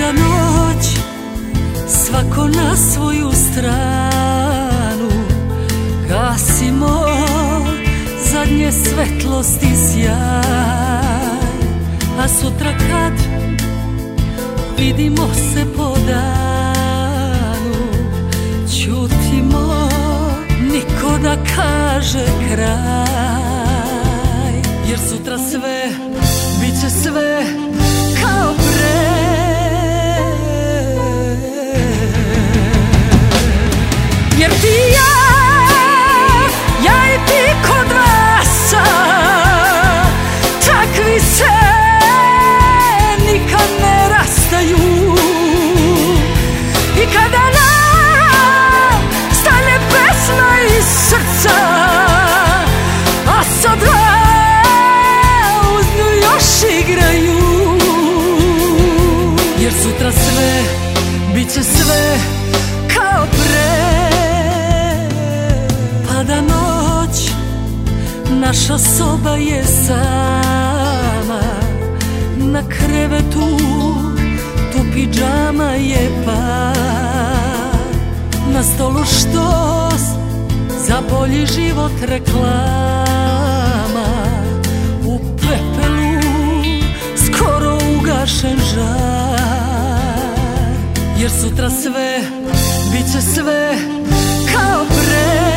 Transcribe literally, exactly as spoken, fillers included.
pada noć, svako na svoju stranu, gasimo zadnje svetlosti sjaj, a sutra kad vidimo se po danu, ćutimo, niko da kaže kraj, jer sutra sve, bit će sve kao pre. Jer ti i ja, ja i ti kod vrasa, takvi se nikad ne rastaju. I kada nam stane pesma iz srca, a sa dva uz nju još igraju, jer sutra sve, bit će sve kao pre. Pada noć, naša soba je sama, na krevetu tu pidžama je par, na stolu štos za bolji život reklama, u pepelu skoro ugašen žar, jer sutra sve, bit će sve kao pre.